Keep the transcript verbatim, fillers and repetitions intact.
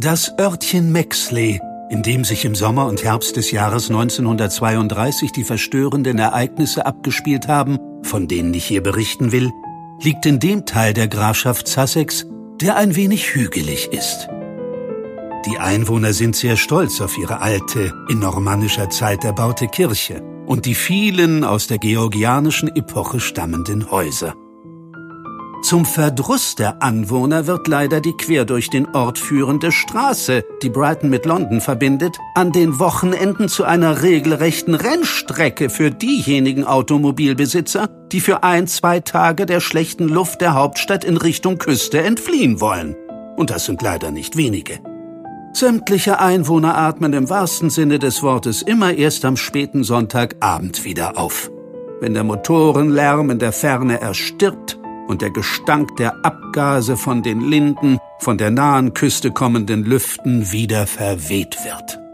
Das Örtchen Mexley, in dem sich im Sommer und Herbst des Jahres neunzehnhundertzweiunddreißig die verstörenden Ereignisse abgespielt haben, von denen ich hier berichten will, liegt in dem Teil der Grafschaft Sussex, der ein wenig hügelig ist. Die Einwohner sind sehr stolz auf ihre alte, in normannischer Zeit erbaute Kirche und die vielen aus der georgianischen Epoche stammenden Häuser. Zum Verdruss der Anwohner wird leider die quer durch den Ort führende Straße, die Brighton mit London verbindet, an den Wochenenden zu einer regelrechten Rennstrecke für diejenigen Automobilbesitzer, die für ein, zwei Tage der schlechten Luft der Hauptstadt in Richtung Küste entfliehen wollen. Und das sind leider nicht wenige. Sämtliche Einwohner atmen im wahrsten Sinne des Wortes immer erst am späten Sonntagabend wieder auf, wenn der Motorenlärm in der Ferne erstirbt und der Gestank der Abgase von den Linden, von der nahen Küste kommenden Lüften wieder verweht wird.